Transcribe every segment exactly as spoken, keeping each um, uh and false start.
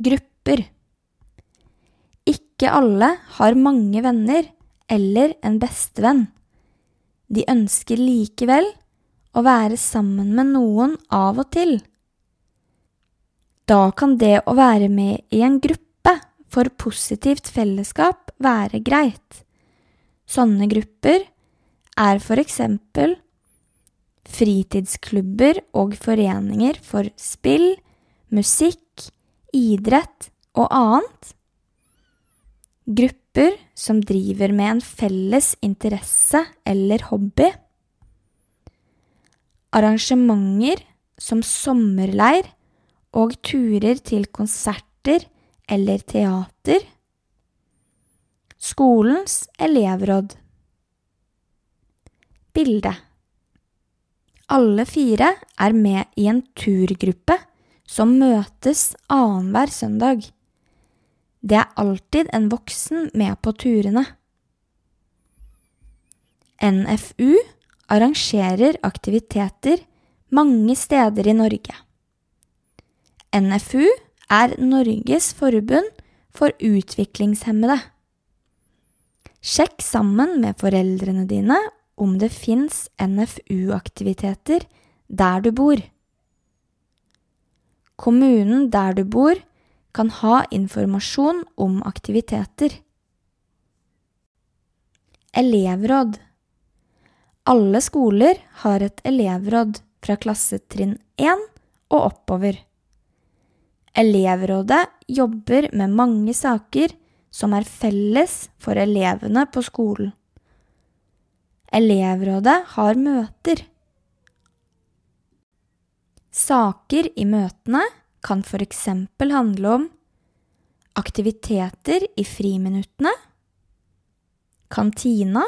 Grupper. Ikke alle har mange venner eller en bestevenn. De ønsker likevel å være sammen med noen av og til. Da kan det å være med i en gruppe for positivt fellesskap være greit. Sånne grupper er for eksempel fritidsklubber og foreninger for spill, musikk, idrett og annet. Grupper som driver med en felles interesse eller hobby. Arrangementer som sommerleir og turer til konserter eller teater. Skolens elevråd. Bilde. Alle fire er med i en turgruppe som møtes annenhver søndag. Det er alltid en voksen med på turene. N F U arrangerer aktiviteter mange steder i Norge. N F U er Norges forbund for utviklingshemmede. Sjekk sammen med foreldrene dine om det finnes N F U-aktiviteter der du bor. Kommunen der du bor kan ha informasjon om aktiviteter. Elevråd. Alle skoler har et elevråd fra klassetrinn én og oppover. Elevrådet jobber med mange saker som er felles for elevene på skolen. Elevrådet har møter. Saker i møtene kan for eksempel handle om aktiviteter i friminuttene, kantina,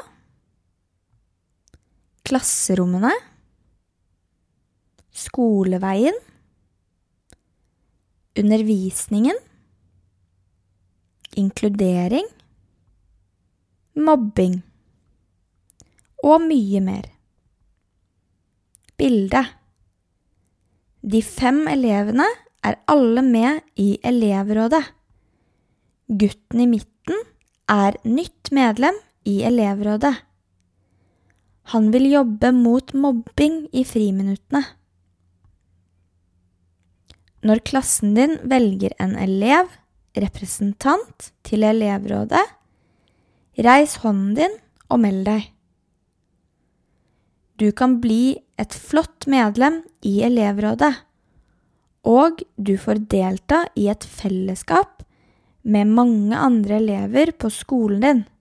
klasserommene, skoleveien, undervisningen, inkludering, mobbing og mye mer. Bilde. De fem elevene er alle med i elevrådet. Gutten i midten er nytt medlem i elevrådet. Han vil jobbe mot mobbing i friminuttene. Når klassen din velger en elev, representant til elevrådet, reis hånden din og meld deg. Du kan bli et flott medlem i elevrådet, og du får delta i et fellesskap med mange andre elever på skolen din.